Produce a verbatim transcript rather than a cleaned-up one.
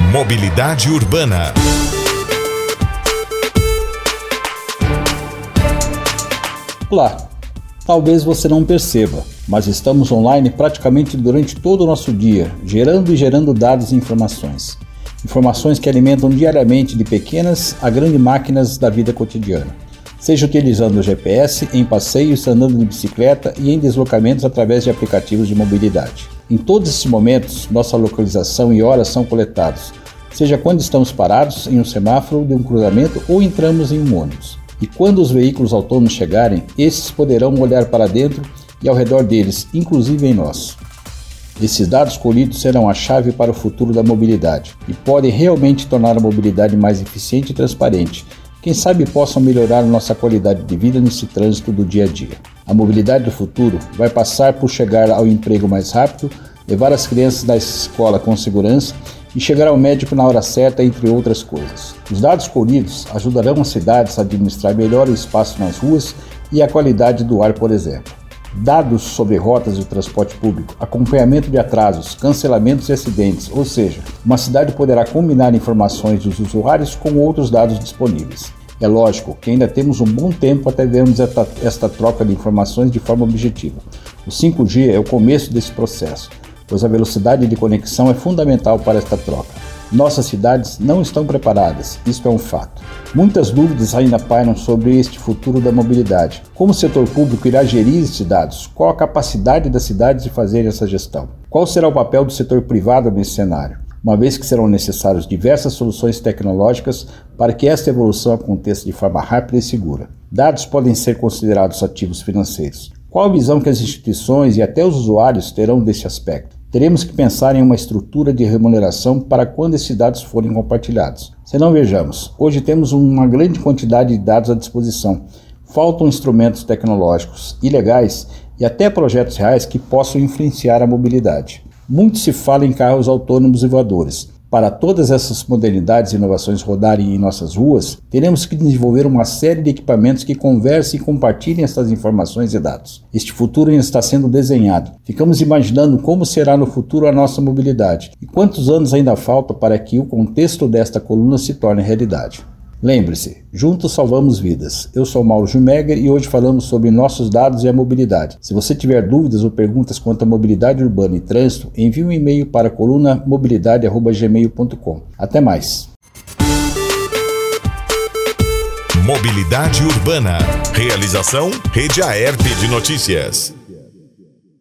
Mobilidade Urbana. Olá, talvez você não perceba, mas estamos online praticamente durante todo o nosso dia, gerando e gerando dados e informações. Informações que alimentam diariamente de pequenas a grandes máquinas da vida cotidiana. Seja utilizando o G P S, em passeios, andando de bicicleta e em deslocamentos através de aplicativos de mobilidade. Em todos esses momentos, nossa localização e horas são coletados, seja quando estamos parados em um semáforo de um cruzamento ou entramos em um ônibus. E quando os veículos autônomos chegarem, esses poderão olhar para dentro e ao redor deles, inclusive em nós. Esses dados colhidos serão a chave para o futuro da mobilidade e podem realmente tornar a mobilidade mais eficiente e transparente. Quem sabe possam melhorar nossa qualidade de vida nesse trânsito do dia a dia. A mobilidade do futuro vai passar por chegar ao emprego mais rápido, levar as crianças da escola com segurança e chegar ao médico na hora certa, entre outras coisas. Os dados colhidos ajudarão as cidades a administrar melhor o espaço nas ruas e a qualidade do ar, por exemplo. Dados sobre rotas de transporte público, acompanhamento de atrasos, cancelamentos e acidentes, ou seja, uma cidade poderá combinar informações dos usuários com outros dados disponíveis. É lógico que ainda temos um bom tempo até vermos esta, esta troca de informações de forma objetiva. O cinco G é o começo desse processo, pois a velocidade de conexão é fundamental para esta troca. Nossas cidades não estão preparadas, isto é um fato. Muitas dúvidas ainda pairam sobre este futuro da mobilidade. Como o setor público irá gerir estes dados? Qual a capacidade das cidades de fazer essa gestão? Qual será o papel do setor privado nesse cenário? Uma vez que serão necessárias diversas soluções tecnológicas para que esta evolução aconteça de forma rápida e segura. Dados podem ser considerados ativos financeiros. Qual a visão que as instituições e até os usuários terão desse aspecto? Teremos que pensar em uma estrutura de remuneração para quando esses dados forem compartilhados. Se não, vejamos, hoje temos uma grande quantidade de dados à disposição. Faltam instrumentos tecnológicos e legais e até projetos reais que possam influenciar a mobilidade. Muito se fala em carros autônomos e voadores. Para todas essas modernidades e inovações rodarem em nossas ruas, teremos que desenvolver uma série de equipamentos que conversem e compartilhem essas informações e dados. Este futuro ainda está sendo desenhado. Ficamos imaginando como será no futuro a nossa mobilidade e quantos anos ainda faltam para que o contexto desta coluna se torne realidade. Lembre-se, juntos salvamos vidas. Eu sou Mauro Schumacher e hoje falamos sobre nossos dados e a mobilidade. Se você tiver dúvidas ou perguntas quanto à mobilidade urbana e trânsito, envie um e-mail para coluna mobilidade arroba gmail ponto com. Até mais! Mobilidade Urbana. Realização Rede Aerp de Notícias.